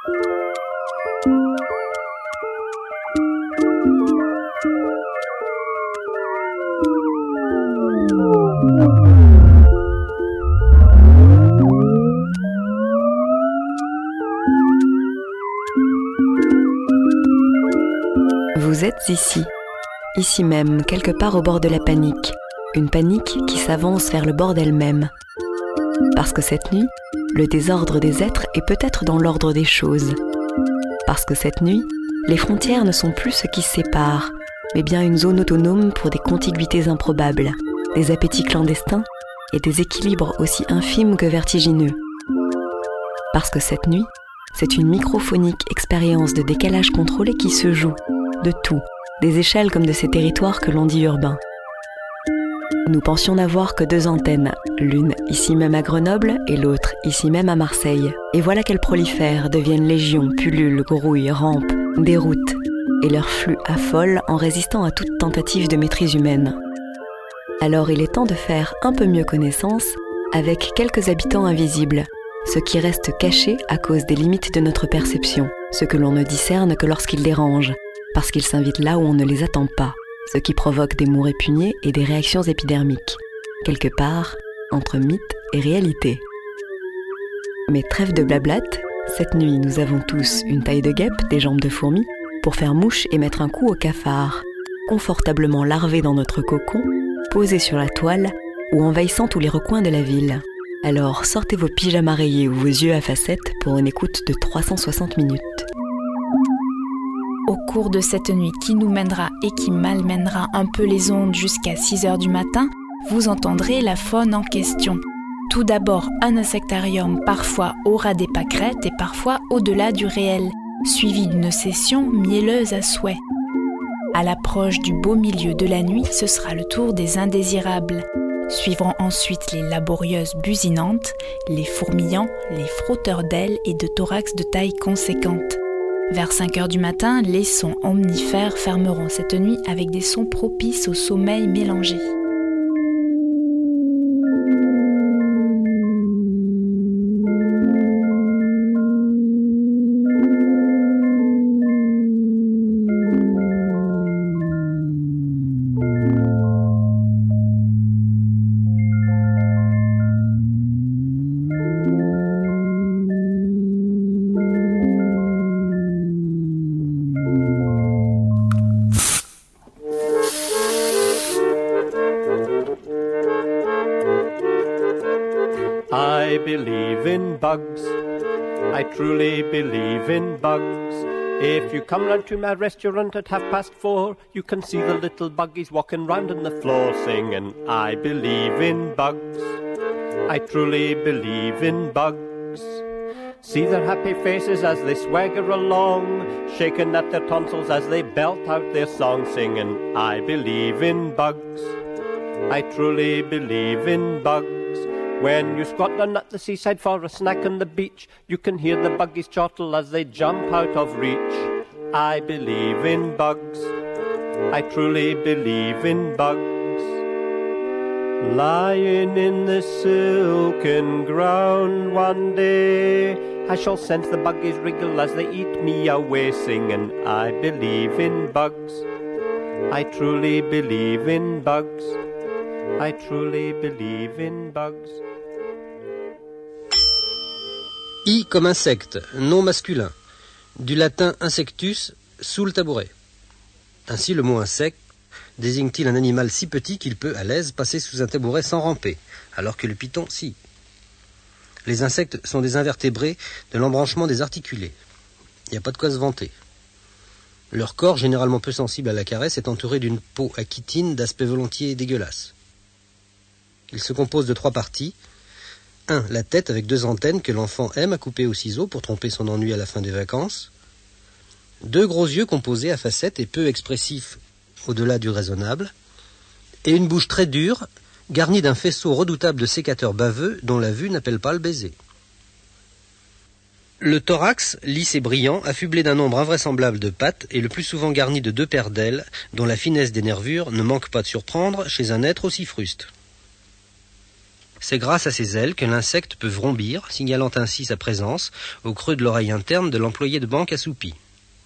Vous êtes ici même, quelque part au bord de la panique, une panique qui s'avance vers le bord d'elle-même. Parce que cette nuit, le désordre des êtres est peut-être dans l'ordre des choses. Parce que cette nuit, les frontières ne sont plus ce qui sépare, mais bien une zone autonome pour des contiguïtés improbables, des appétits clandestins et des équilibres aussi infimes que vertigineux. Parce que cette nuit, c'est une microphonique expérience de décalage contrôlé qui se joue, de tout, des échelles comme de ces territoires que l'on dit urbains. Nous pensions n'avoir que 2 antennes, l'une ici même à Grenoble et l'autre ici même à Marseille. Et voilà qu'elles prolifèrent, deviennent légions, pullulent, grouillent, rampent, déroutent, et leur flux affole en résistant à toute tentative de maîtrise humaine. Alors il est temps de faire un peu mieux connaissance avec quelques habitants invisibles, ceux qui restent cachés à cause des limites de notre perception, ceux que l'on ne discerne que lorsqu'ils dérangent, parce qu'ils s'invitent là où on ne les attend pas, ce qui provoque des mots répugnés et des réactions épidermiques, quelque part entre mythe et réalité. Mais trêve de blablate, cette nuit nous avons tous une taille de guêpe, des jambes de fourmi, pour faire mouche et mettre un coup au cafard, confortablement larvés dans notre cocon, posés sur la toile ou envahissant tous les recoins de la ville. Alors sortez vos pyjamas rayés ou vos yeux à facettes pour une écoute de 360 minutes. Au cours de cette nuit qui nous mènera et qui malmènera un peu les ondes jusqu'à 6h du matin, vous entendrez la faune en question. Tout d'abord, un insectarium parfois au ras des pâquerettes et parfois au-delà du réel, suivi d'une session mielleuse à souhait. À l'approche du beau milieu de la nuit, ce sera le tour des indésirables. Suivront ensuite les laborieuses businantes, les fourmillants, les frotteurs d'ailes et de thorax de taille conséquente. Vers 5h du matin, les sons omnifères fermeront cette nuit avec des sons propices au sommeil mélangé. I believe in bugs. I truly believe in bugs. If you come round to my restaurant at 4:30, you can see the little buggies walking round on the floor singing, I believe in bugs. I truly believe in bugs. See their happy faces as they swagger along, shaking at their tonsils as they belt out their song singing, I believe in bugs. I truly believe in bugs. When you squat down at the seaside for a snack on the beach, you can hear the buggies chortle as they jump out of reach. I believe in bugs. I truly believe in bugs. Lying in the silken ground one day, I shall sense the buggies wriggle as they eat me away, singing, I believe in bugs. I truly believe in bugs. I truly believe in bugs. I comme insecte, nom masculin, du latin insectus, sous le tabouret. Ainsi le mot insecte désigne-t-il un animal si petit qu'il peut à l'aise passer sous un tabouret sans ramper, alors que le python, si. Les insectes sont des invertébrés de l'embranchement des articulés. Il n'y a pas de quoi se vanter. Leur corps, généralement peu sensible à la caresse, est entouré d'une peau à chitine d'aspect volontiers dégueulasse. Il se compose de 3 parties. 1. La tête avec 2 antennes que l'enfant aime à couper au ciseau pour tromper son ennui à la fin des vacances. 2 gros yeux composés à facettes et peu expressifs au-delà du raisonnable. Et une bouche très dure, garnie d'un faisceau redoutable de sécateurs baveux dont la vue n'appelle pas le baiser. Le thorax, lisse et brillant, affublé d'un nombre invraisemblable de pattes et le plus souvent garni de 2 paires d'ailes, dont la finesse des nervures ne manque pas de surprendre chez un être aussi fruste. C'est grâce à ses ailes que l'insecte peut vrombir, signalant ainsi sa présence au creux de l'oreille interne de l'employé de banque assoupi.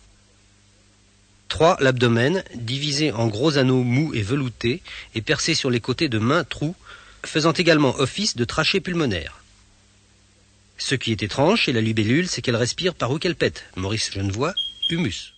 3. L'abdomen, divisé en gros anneaux mous et veloutés et percé sur les côtés de mains trous, faisant également office de trachée pulmonaire. Ce qui est étrange chez la libellule, c'est qu'elle respire par où qu'elle pète. Maurice Genevoix, humus.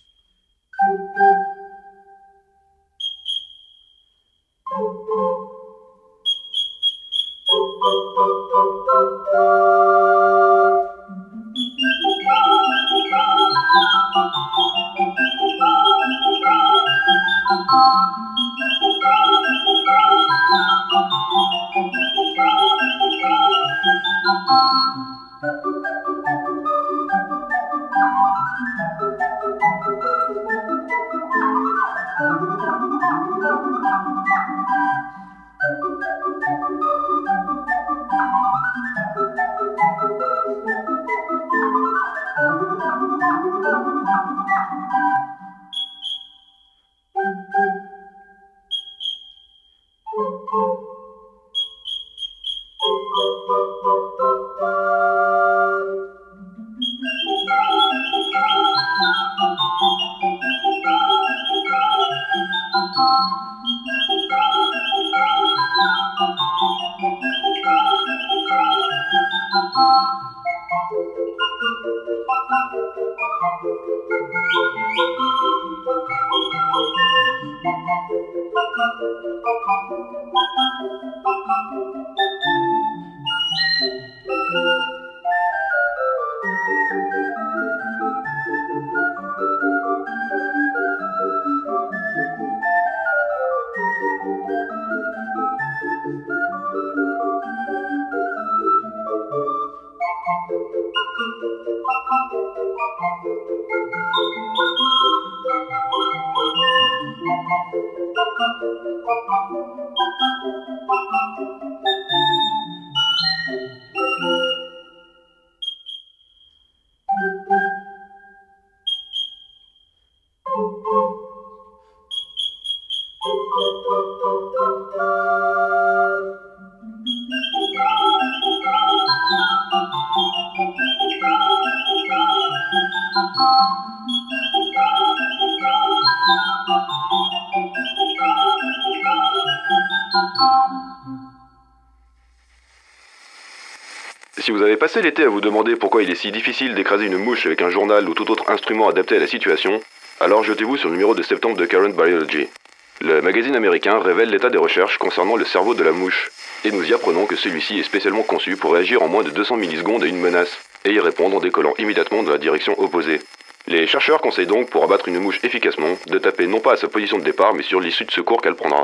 Si vous avez passé l'été à vous demander pourquoi il est si difficile d'écraser une mouche avec un journal ou tout autre instrument adapté à la situation, alors jetez-vous sur le numéro de septembre de Current Biology. Le magazine américain révèle l'état des recherches concernant le cerveau de la mouche, et nous y apprenons que celui-ci est spécialement conçu pour réagir en moins de 200 millisecondes à une menace, et y répondre en décollant immédiatement dans la direction opposée. Les chercheurs conseillent donc, pour abattre une mouche efficacement, de taper non pas à sa position de départ, mais sur l'issue de secours qu'elle prendra.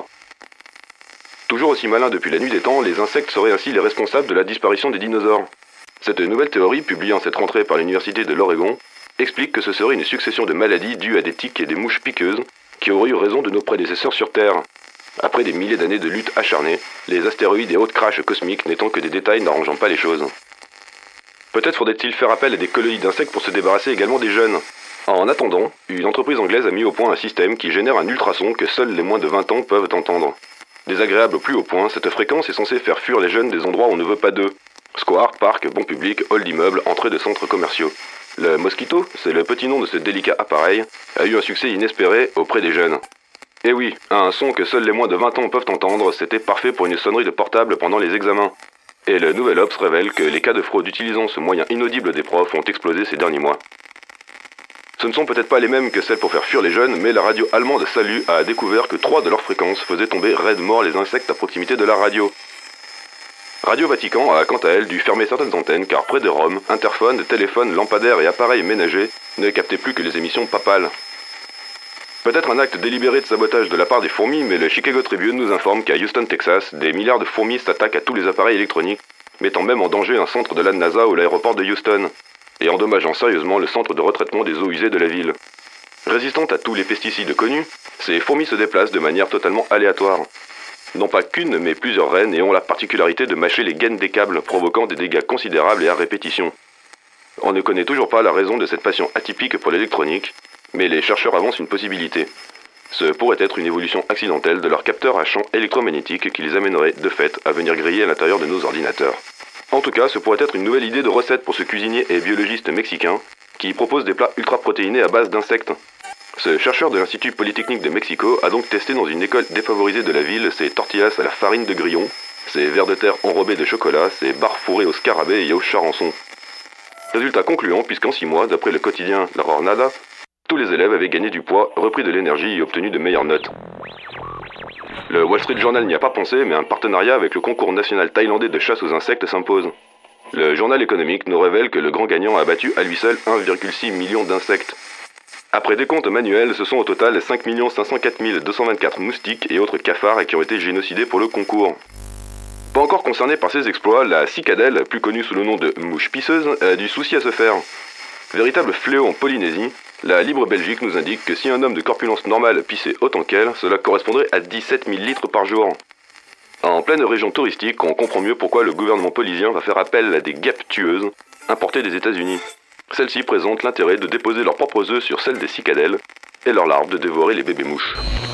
Toujours aussi malins depuis la nuit des temps, les insectes seraient ainsi les responsables de la disparition des dinosaures. Cette nouvelle théorie, publiée en cette rentrée par l'université de l'Oregon, explique que ce serait une succession de maladies dues à des tiques et des mouches piqueuses qui auraient eu raison de nos prédécesseurs sur Terre. Après des milliers d'années de lutte acharnée, les astéroïdes et autres crashs cosmiques n'étant que des détails n'arrangeant pas les choses. Peut-être faudrait-il faire appel à des colonies d'insectes pour se débarrasser également des jeunes. En attendant, une entreprise anglaise a mis au point un système qui génère un ultrason que seuls les moins de 20 ans peuvent entendre. Désagréable au plus haut point, cette fréquence est censée faire fuir les jeunes des endroits où on ne veut pas d'eux. Square, parc, bon public, hall d'immeubles, entrée de centres commerciaux. Le Mosquito, c'est le petit nom de ce délicat appareil, a eu un succès inespéré auprès des jeunes. Et oui, un son que seuls les moins de 20 ans peuvent entendre, c'était parfait pour une sonnerie de portable pendant les examens. Et le Nouvel Obs révèle que les cas de fraude utilisant ce moyen inaudible des profs ont explosé ces derniers mois. Ce ne sont peut-être pas les mêmes que celles pour faire fuir les jeunes, mais la radio allemande Salut a découvert que 3 de leurs fréquences faisaient tomber raide mort les insectes à proximité de la radio. Radio Vatican a quant à elle dû fermer certaines antennes car près de Rome, interphones, téléphones, lampadaires et appareils ménagers ne captaient plus que les émissions papales. Peut-être un acte délibéré de sabotage de la part des fourmis, mais le Chicago Tribune nous informe qu'à Houston, Texas, des milliards de fourmis s'attaquent à tous les appareils électroniques, mettant même en danger un centre de la NASA ou l'aéroport de Houston, et endommageant sérieusement le centre de retraitement des eaux usées de la ville. Résistantes à tous les pesticides connus, ces fourmis se déplacent de manière totalement aléatoire. Non pas qu'une, mais plusieurs reines et ont la particularité de mâcher les gaines des câbles, provoquant des dégâts considérables et à répétition. On ne connaît toujours pas la raison de cette passion atypique pour l'électronique, mais les chercheurs avancent une possibilité. Ce pourrait être une évolution accidentelle de leur capteur à champ électromagnétique qui les amènerait, de fait, à venir griller à l'intérieur de nos ordinateurs. En tout cas, ce pourrait être une nouvelle idée de recette pour ce cuisinier et biologiste mexicain qui propose des plats ultra-protéinés à base d'insectes. Ce chercheur de l'Institut Polytechnique de Mexico a donc testé dans une école défavorisée de la ville ses tortillas à la farine de grillon, ses vers de terre enrobés de chocolat, ses barres fourrées au scarabée et au charançon. Résultat concluant, puisqu'en 6 mois, d'après le quotidien La Jornada, tous les élèves avaient gagné du poids, repris de l'énergie et obtenu de meilleures notes. Le Wall Street Journal n'y a pas pensé, mais un partenariat avec le concours national thaïlandais de chasse aux insectes s'impose. Le journal économique nous révèle que le grand gagnant a abattu à lui seul 1,6 million d'insectes. Après décompte manuel, ce sont au total 5 504 224 moustiques et autres cafards qui ont été génocidés pour le concours. Pas encore concernée par ces exploits, la cicadelle, plus connue sous le nom de mouche pisseuse, a du souci à se faire. Véritable fléau en Polynésie, la Libre Belgique nous indique que si un homme de corpulence normale pissait autant qu'elle, cela correspondrait à 17 000 litres par jour. En pleine région touristique, on comprend mieux pourquoi le gouvernement polynésien va faire appel à des guêpes tueuses importées des États-Unis. Celles-ci présentent l'intérêt de déposer leurs propres œufs sur celles des cicadelles et leurs larves de dévorer les bébés mouches.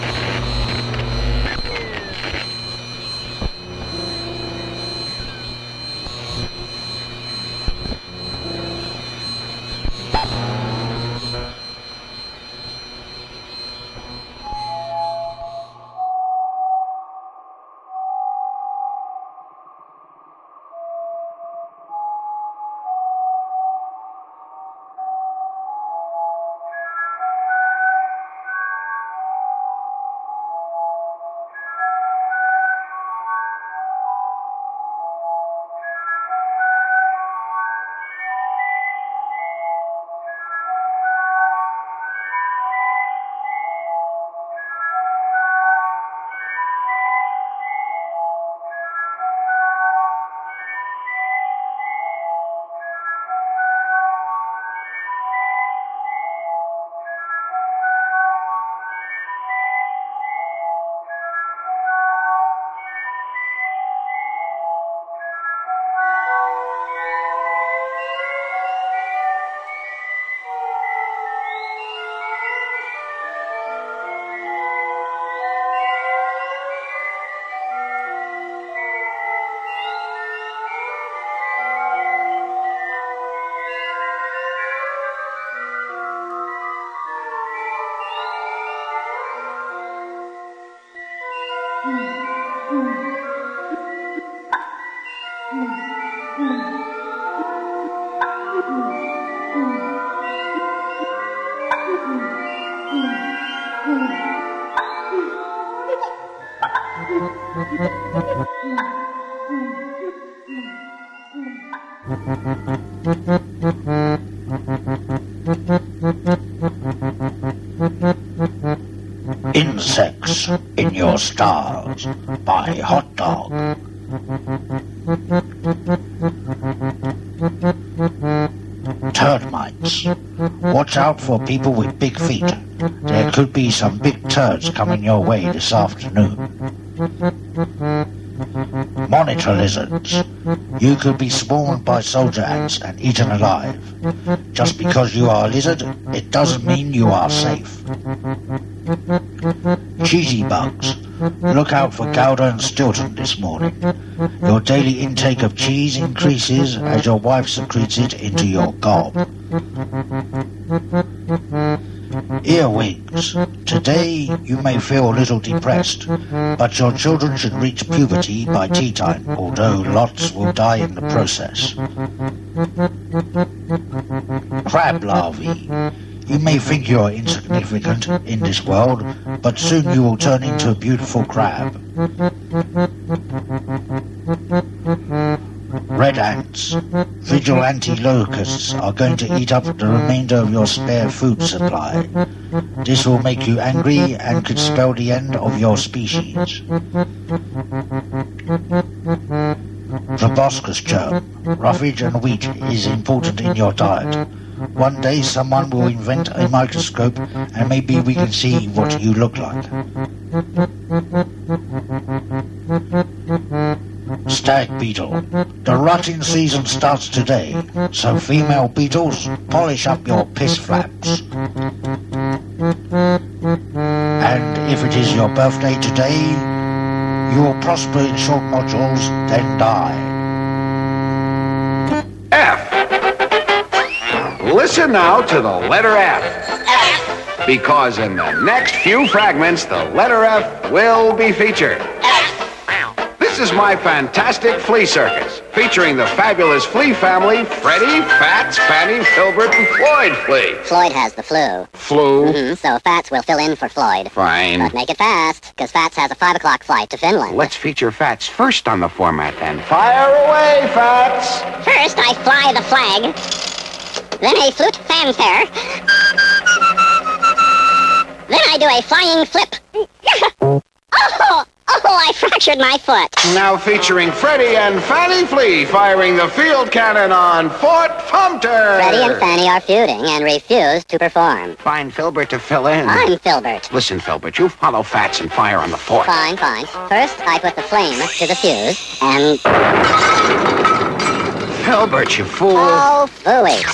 Insects in Your Stars by Hot Dog. Termites. Watch out for people with big feet. There could be some big turds coming your way this afternoon. Monitor lizards. You could be spawned by soldier ants and eaten alive. Just because you are a lizard, it doesn't mean you are safe. Cheesy bugs. Look out for Gouda and Stilton this morning. Your daily intake of cheese increases as your wife secretes it into your gob. Earwigs. Today you may feel a little depressed, but your children should reach puberty by tea time, although lots will die in the process. Crab larvae. You may think you are insignificant in this world, but soon you will turn into a beautiful crab. Red ants. Vigilante locusts are going to eat up the remainder of your spare food supply. This will make you angry and could spell the end of your species. Proboscis germ. Roughage and wheat is important in your diet. One day someone will invent a microscope and maybe we can see what you look like. Stag beetle. The rutting season starts today, so female beetles, polish up your piss flaps. And It is your birthday today. You will prosper in short modules, then die. F. Listen now to the letter F. Because in the next few fragments, the letter F will be featured. This is my fantastic flea circus, featuring the fabulous flea family, Freddy, Fats, Fanny, Filbert, and Floyd Flea. Floyd has the flu. Flu? So Fats will fill in for Floyd. Fine. But make it fast, because Fats has a 5 o'clock flight to Finland. Let's feature Fats first on the format, then. Fire away, Fats! First, I fly the flag. Then a flute fanfare. Then I do a flying flip. Oh, I fractured my foot. Now featuring Freddy and Fanny Flea firing the field cannon on Fort Sumter. Freddy and Fanny are feuding and refuse to perform. Find Filbert to fill in. I'm Filbert. Listen, Filbert, you follow Fats and fire on the fort. Fine. First, I put the flame to the fuse, and... Filbert, you fool. Oh, phooey.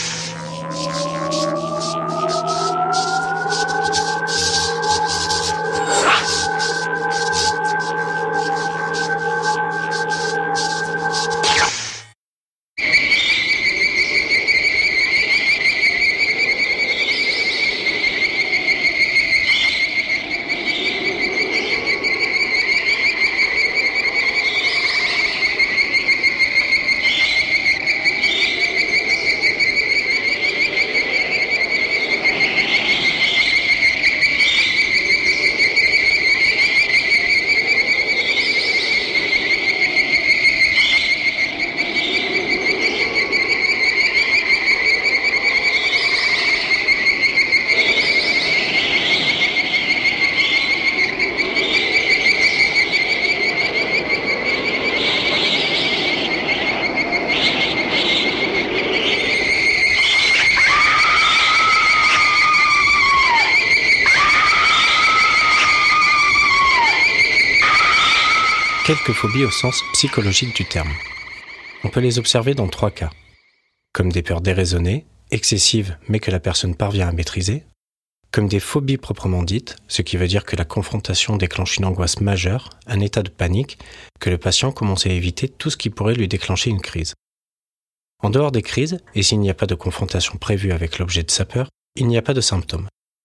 Quelques phobies au sens psychologique du terme. On peut les observer dans 3 cas. Comme des peurs déraisonnées, excessives mais que la personne parvient à maîtriser, comme des phobies proprement dites, ce qui veut dire que la confrontation déclenche une angoisse majeure, un état de panique, que le patient commence à éviter tout ce qui pourrait lui déclencher une crise. En dehors des crises, et s'il n'y a pas de confrontation prévue avec l'objet de sa peur, il n'y a pas de symptômes.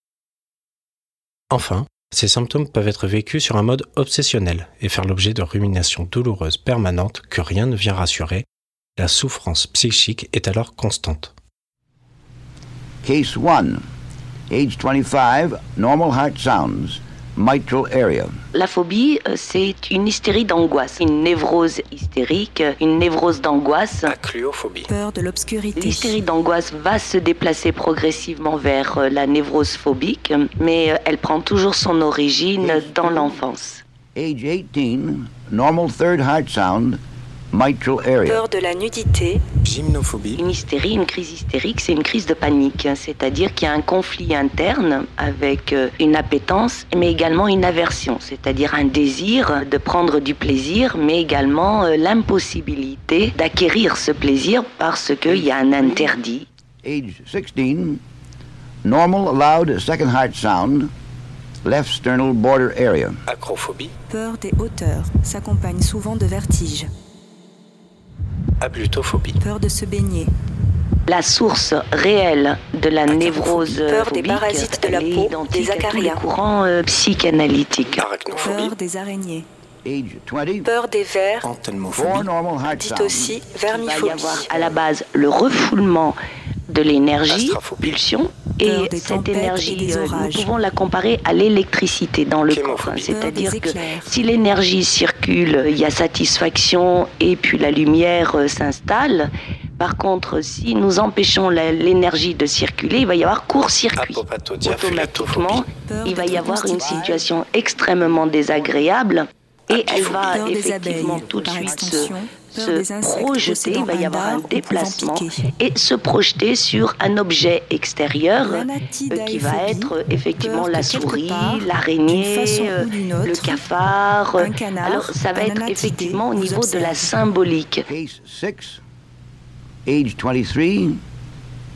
Enfin, ces symptômes peuvent être vécus sur un mode obsessionnel et faire l'objet de ruminations douloureuses permanentes que rien ne vient rassurer. La souffrance psychique est alors constante. Case 1. Age 25, normal heart sounds, mitral area. La phobie, c'est une hystérie d'angoisse, une névrose hystérique, une névrose d'angoisse. Acluophobie. Peur de l'obscurité. L'hystérie d'angoisse va se déplacer progressivement vers la névrose phobique, mais elle prend toujours son origine dans l'enfance. Age 18, normal third heart sound, mitral area. Peur de la nudité. Gymnophobie. Une hystérie, une crise hystérique, c'est une crise de panique, c'est-à-dire qu'il y a un conflit interne avec une appétence, mais également une aversion, c'est-à-dire un désir de prendre du plaisir, mais également l'impossibilité d'acquérir ce plaisir parce qu'il y a un interdit. Age 16, normal allowed second heart sound, left sternal border area. Acrophobie. Peur des hauteurs s'accompagne souvent de vertiges. Ablutophobie. Peur de se baigner. La source réelle de la névrose peur phobique, des parasites de la peau, des acariens. Courant psychanalytique. Arachnophobie. Peur des araignées. Age 20, Peur des vers, 4 Anthelmophobie. normal heart dit sounds. aussi Il va y vermiphobie. avoir à la base le refoulement de l'énergie, Astraphobie. pulsion, Peur et des cette tempêtes énergie, et des nous orages. pouvons la comparer à l'électricité dans le corps. Chémophobie. C'est-à-dire Peur des que éclairs. si l'énergie circule, il y a satisfaction et puis la lumière s'installe. Par contre, si nous empêchons l'énergie de circuler, il va y avoir court-circuit. Apopatodiaphyllatophobie. Automatiquement, Peur il va y d'être avoir une constipé. situation extrêmement désagréable et elle va Peur des effectivement abeilles, tout de par suite extension, peur des se insectes projeter, il va y possédant avoir un un dard ou déplacement pouvant piquer. et se projeter sur un objet extérieur L'anatidaephobie, qui va être effectivement peur la que quelque souris, part, l'araignée, d'une façon ou d'une le autre, cafard. un canard, Alors ça va un être anatidé effectivement au vous niveau de la observe. symbolique. Case 6, age 23,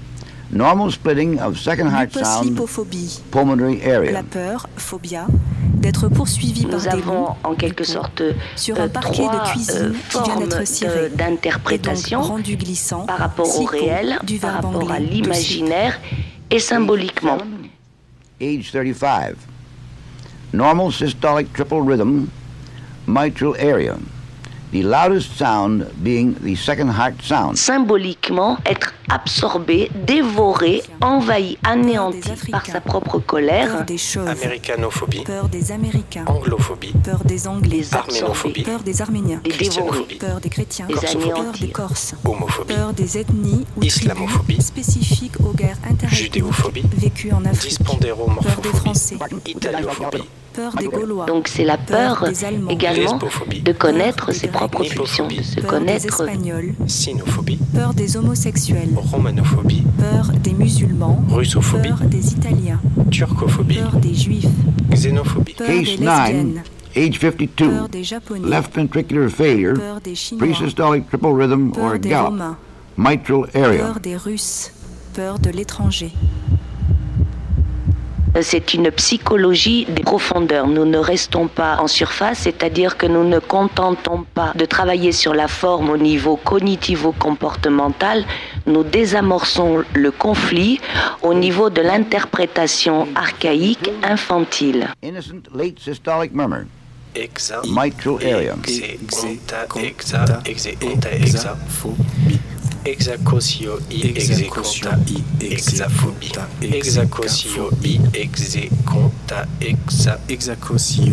normal splitting of second heart sound, Leuposlipophobie. pulmonary area. La peur, phobia, d'être poursuivi par Nous avons en quelque sorte sur un parquet de cuisine qui vient d'être ciré, d'interprétation rendu glissant par rapport au réel, par rapport à l'imaginaire et symboliquement. Age 35. Normal systolic triple rhythm, mitral area. The loudest sound being the second heart sound. Symboliquement, être absorbé, dévoré, envahi, anéanti par sa propre colère. Peur des choses. Américanophobie. Peur des Américains. Anglophobie. Peur des Anglais. Arménophobie. Peur des Arméniens. Des dévorés. Peur des chrétiens. Des Peur des Corses. Homophobie. Peur des ethnies ou Islamophobie. tribus spécifiques aux guerres interethniques Judéophobie. vécues en Afrique. Peur des Dyspondéromorphophobie. Français. Italiophobie. Peur des Gaulois. Donc c'est la peur des Allemands. également Lesbophobie. de connaître Peur des ses propres Grecs. pulsions, de se Peur des connaître. Espagnols. Sinophobie. Peur des homosexuels. Romanophobie. Peur des musulmans. Russophobie. Peur des Italiens. Turcophobie. Peur des juifs. Xénophobie. Peur des Case 9, lesbiennes. age 52. Peur des Japonais. Left ventricular failure, Peur des Chinois. pre-systolic triple rhythm or Peur des gallop. Romains. Mitral area. Peur des Russes. Peur de l'étranger. C'est une psychologie des profondeurs. Nous ne restons pas en surface, c'est-à-dire que nous ne contentons pas de travailler sur la forme au niveau cognitivo-comportemental. Nous désamorçons le conflit au niveau de l'interprétation archaïque infantile. Innocent late systolic murmur. Exa. Mitral area. Exaphobie. Exacotio i execonta i exaphobie. Exacotio i execonta exacotio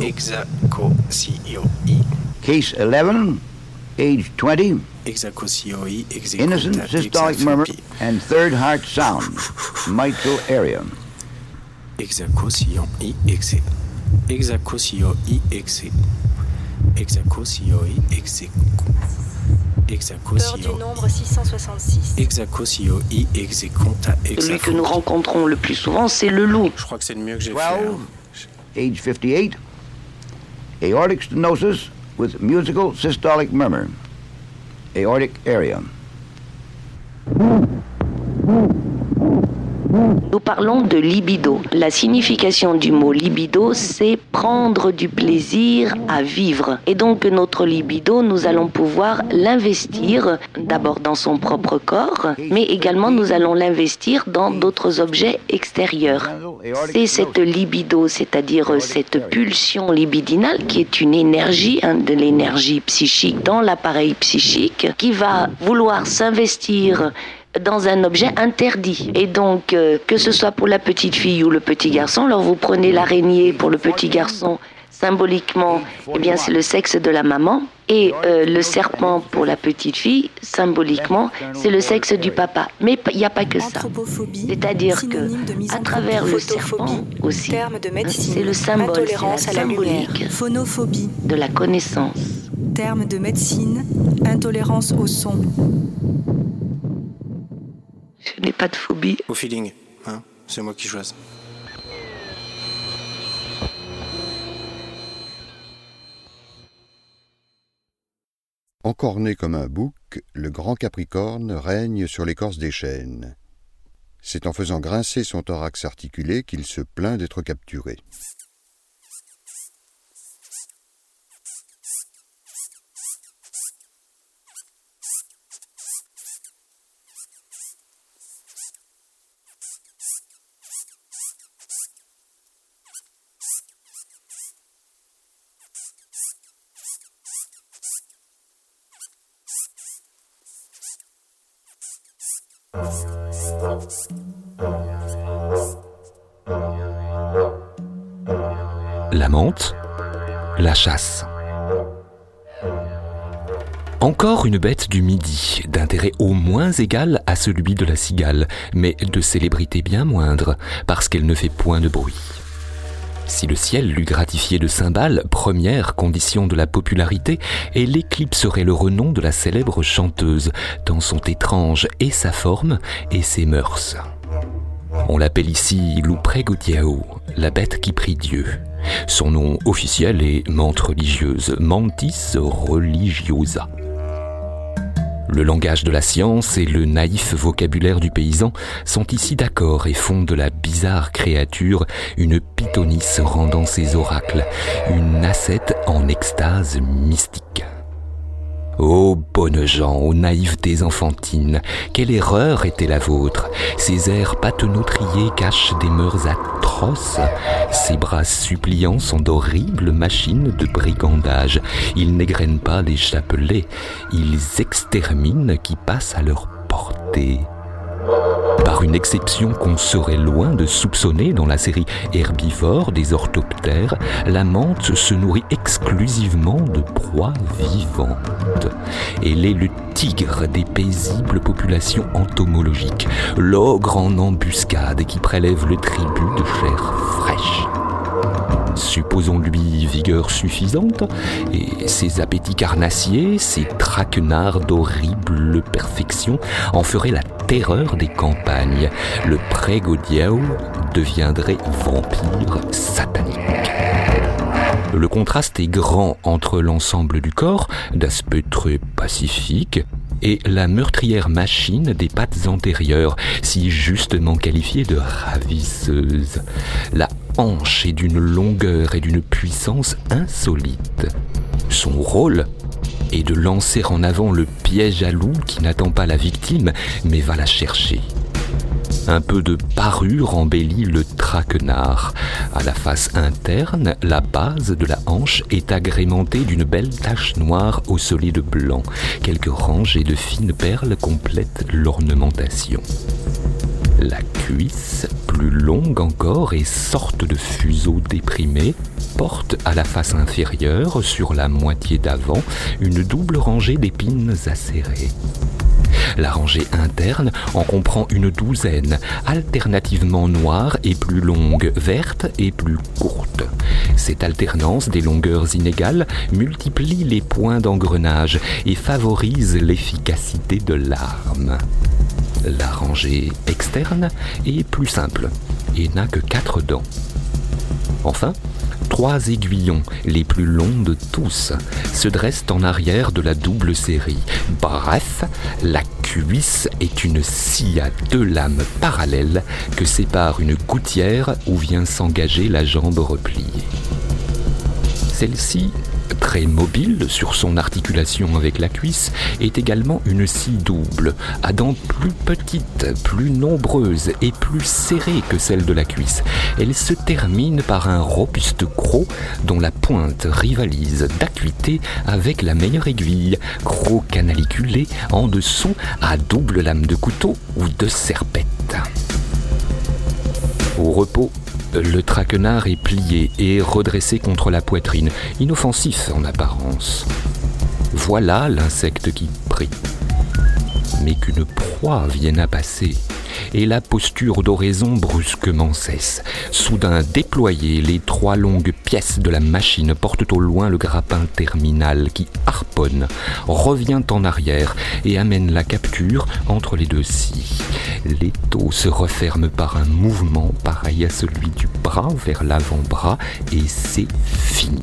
i. Case 11, age 20. Exacotio i execonta Innocent systolic murmur and third heart sound. Mitral area. Exacotio i exe. Exacotio i exe. Exacotio i exe. Peur du nombre 666. Exacotio i execonta Celui que nous rencontrons le plus souvent, c'est le loup. Je crois que c'est le mieux que j'ai fait. 12, age 58. Aortic stenosis with musical systolic murmur. Aortic area. Nous parlons de libido. La signification du mot libido, c'est prendre du plaisir à vivre. Et donc notre libido, nous allons pouvoir l'investir d'abord dans son propre corps, mais également nous allons l'investir dans d'autres objets extérieurs. C'est cette libido, c'est-à-dire cette pulsion libidinale qui est une énergie, de l'énergie psychique dans l'appareil psychique, qui va vouloir s'investir dans un objet interdit. Et donc, que ce soit pour la petite fille ou le petit garçon, alors vous prenez l'araignée pour le petit garçon, symboliquement, eh bien c'est le sexe de la maman, et le serpent pour la petite fille, symboliquement, c'est le sexe du papa. Mais il n'y a pas que ça. C'est-à-dire que, à travers le serpent aussi, c'est le symbole, c'est la symbolique phonophobie, de la connaissance. Terme de médecine, intolérance au son. Je n'ai pas de phobie. Au feeling, hein, c'est moi qui choisis. Encorné comme un bouc, le grand Capricorne règne sur l'écorce des chênes. C'est en faisant grincer son thorax articulé qu'il se plaint d'être capturé. La menthe, la chasse. Encore une bête du Midi, d'intérêt au moins égal à celui de la cigale, mais de célébrité bien moindre, parce qu'elle ne fait point de bruit. Si le ciel l'eût gratifié de cymbales, première condition de la popularité, elle éclipserait le renom de la célèbre chanteuse, tant sont étranges et sa forme et ses mœurs. On l'appelle ici Lupregotiao, la bête qui prie Dieu. Son nom officiel est menthe religieuse, Mantis religiosa. Le langage de la science et le naïf vocabulaire du paysan sont ici d'accord et font de la bizarre créature une pythonisse rendant ses oracles, une ascète en extase mystique. Ô bonnes gens, aux naïvetés enfantines, quelle erreur était la vôtre! Ces airs patenautriers cachent des mœurs atroces. Ces bras suppliants sont d'horribles machines de brigandage. Ils n'égrènent pas des chapelets, ils exterminent qui passe à leur portée. Par une exception qu'on serait loin de soupçonner dans la série herbivore des orthoptères, la menthe se nourrit exclusivement de proies vivantes. Elle est le tigre des paisibles populations entomologiques, l'ogre en embuscade qui prélève le tribut de chair fraîche. Supposons-lui vigueur suffisante, et ses appétits carnassiers, ses traquenards d'horrible perfection en feraient la terreur des campagnes. Le prégodiao deviendrait vampire satanique. Le contraste est grand entre l'ensemble du corps, d'aspect très pacifique, et la meurtrière machine des pattes antérieures, si justement qualifiée de ravisseuse. La hanche est d'une longueur et d'une puissance insolite. Son rôle est de lancer en avant le piège à loup qui n'attend pas la victime, mais va la chercher. Un peu de parure embellit le traquenard. À la face interne, la base de la hanche est agrémentée d'une belle tache noire osselée de blanc. Quelques rangées de fines perles complètent l'ornementation. La cuisse, plus longue encore et sorte de fuseau déprimé, porte à la face inférieure, sur la moitié d'avant, une double rangée d'épines acérées. La rangée interne en comprend une douzaine, alternativement noire et plus longue, verte et plus courte. Cette alternance des longueurs inégales multiplie les points d'engrenage et favorise l'efficacité de l'arme. La rangée externe est plus simple et n'a que 4 dents. Enfin, 3 aiguillons, les plus longs de tous, se dressent en arrière de la double série. Bref, la cuisse est une scie à 2 lames parallèles que sépare une gouttière où vient s'engager la jambe repliée. Celle-ci, très mobile sur son articulation avec la cuisse, est également une scie double, à dents plus petites, plus nombreuses et plus serrées que celle de la cuisse. Elle se termine par un robuste croc dont la pointe rivalise d'acuité avec la meilleure aiguille, croc canaliculé en dessous à double lame de couteau ou de serpette. Au repos, le traquenard est plié et redressé contre la poitrine, inoffensif en apparence. Voilà l'insecte qui prie. Mais qu'une proie vienne à passer, et la posture d'oraison brusquement cesse. Soudain déployées, les 3 longues pièces de la machine portent au loin le grappin terminal qui harponne, revient en arrière et amène la capture entre les 2 scies. L'étau se referme par un mouvement pareil à celui du bras vers l'avant-bras et c'est fini.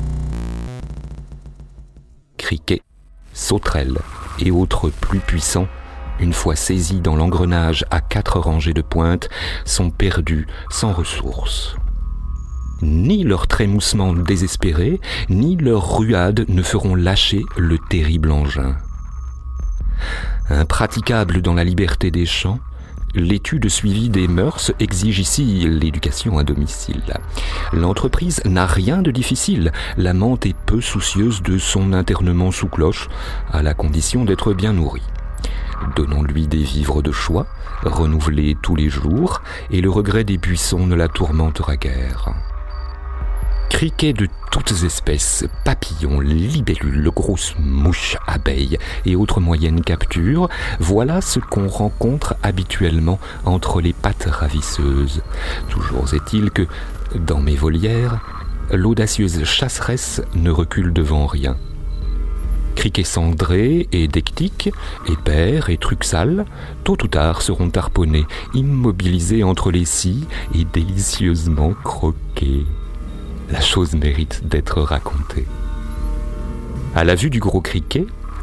Criquets, sauterelles et autres plus puissants, une fois saisis dans l'engrenage à 4 rangées de pointes, sont perdus sans ressources. Ni leur trémoussement désespéré, ni leur ruade ne feront lâcher le terrible engin. Impraticable dans la liberté des champs, l'étude suivie des mœurs exige ici l'éducation à domicile. L'entreprise n'a rien de difficile. La menthe est peu soucieuse de son internement sous cloche, à la condition d'être bien nourrie. Donnons-lui des vivres de choix, renouvelés tous les jours, et le regret des buissons ne la tourmentera guère. Criquets de toutes espèces, papillons, libellules, grosses mouches, abeilles et autres moyennes captures, voilà ce qu'on rencontre habituellement entre les pattes ravisseuses. Toujours est-il que, dans mes volières, l'audacieuse chasseresse ne recule devant rien. Criquets cendrés et dectiques, épers et truxales, tôt ou tard seront harponnés, immobilisés entre les scies et délicieusement croqués. La chose mérite d'être racontée. À la vue du gros criquet,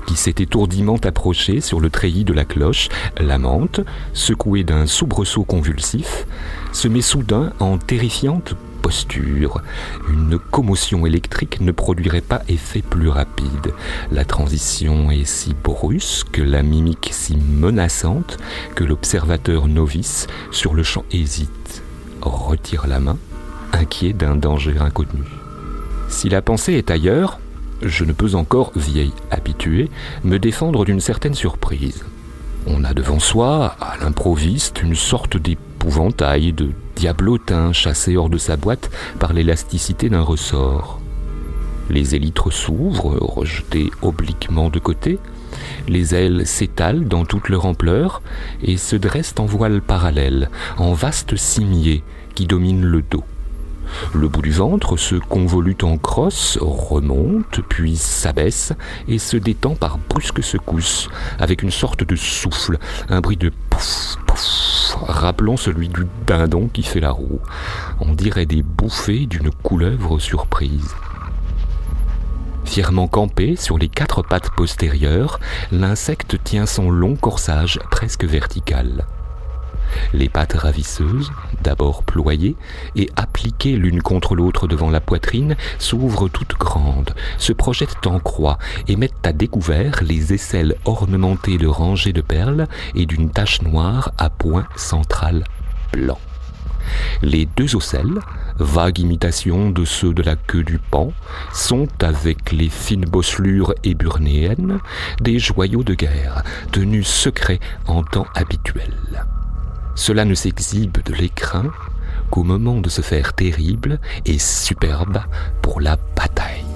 qui s'est étourdiment approché sur le treillis de la cloche. La menthe, secouée d'un soubresaut convulsif, se met soudain en terrifiante posture. Une commotion électrique ne produirait pas effet plus rapide. La transition est si brusque, la mimique si menaçante, que l'observateur novice, sur le champ, hésite, retire la main, inquiet d'un danger inconnu. Si la pensée est ailleurs, je ne peux encore, vieille habituée, me défendre d'une certaine surprise. On a devant soi, à l'improviste, une sorte d'épouvantail, de diablotin chassé hors de sa boîte par l'élasticité d'un ressort. Les élytres s'ouvrent, rejetés obliquement de côté, les ailes s'étalent dans toute leur ampleur et se dressent en voile parallèle, en vaste cimier qui domine le dos. Le bout du ventre se convolute en crosse, remonte, puis s'abaisse et se détend par brusques secousses, avec une sorte de souffle, un bruit de pouf, pouf, rappelant celui du dindon qui fait la roue. On dirait des bouffées d'une couleuvre surprise. Fièrement campé sur les 4 pattes postérieures, l'insecte tient son long corsage presque vertical. Les pattes ravisseuses, d'abord ployées et appliquées l'une contre l'autre devant la poitrine, s'ouvrent toutes grandes, se projettent en croix et mettent à découvert les aisselles ornementées de rangées de perles et d'une tache noire à point central blanc. Les 2 ocelles, vague imitation de ceux de la queue du paon, sont, avec les fines bosselures éburnéennes, des joyaux de guerre, tenus secrets en temps habituel. Cela ne s'exhibe de l'écrin qu'au moment de se faire terrible et superbe pour la bataille.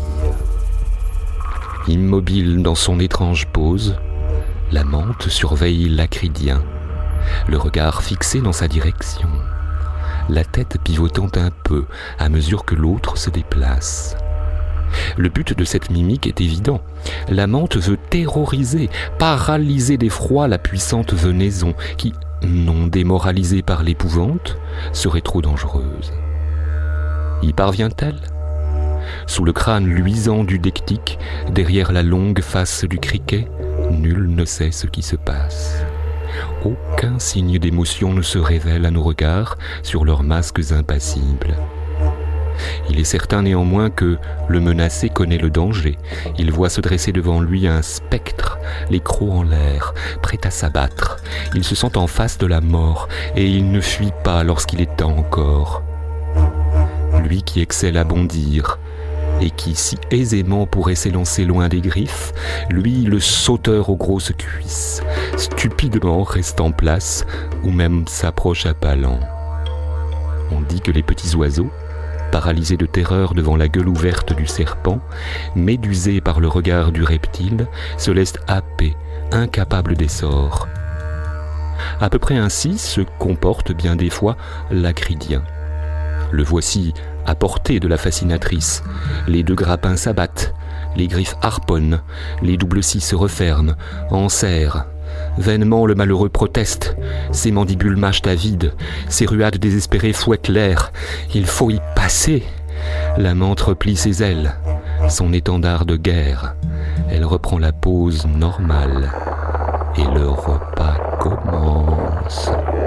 Immobile dans son étrange pose, la menthe surveille l'acridien, le regard fixé dans sa direction, la tête pivotant un peu à mesure que l'autre se déplace. Le but de cette mimique est évident. La menthe veut terroriser, paralyser d'effroi la puissante venaison qui, non démoralisée par l'épouvante, serait trop dangereuse. Y parvient-elle ? Sous le crâne luisant du dectique, derrière la longue face du criquet, nul ne sait ce qui se passe. Aucun signe d'émotion ne se révèle à nos regards sur leurs masques impassibles. Il est certain néanmoins que le menacé connaît le danger. Il voit se dresser devant lui un spectre, les crocs en l'air, prêt à s'abattre. Il se sent en face de la mort et il ne fuit pas lorsqu'il est temps encore. Lui qui excelle à bondir et qui si aisément pourrait s'élancer loin des griffes, lui le sauteur aux grosses cuisses, stupidement reste en place ou même s'approche à pas lents. On dit que les petits oiseaux, paralysés de terreur devant la gueule ouverte du serpent, médusés par le regard du reptile, se laissent happer, incapables d'essor. À peu près ainsi se comporte bien des fois l'acridien. Le voici à portée de la fascinatrice. Les 2 grappins s'abattent, les griffes harponnent, les doubles scies se referment, enserrent. Vainement le malheureux proteste, ses mandibules mâchent à vide, ses ruades désespérées fouettent l'air. Il faut y passer. La menthe replie ses ailes, son étendard de guerre. Elle reprend la pose normale et le repas commence.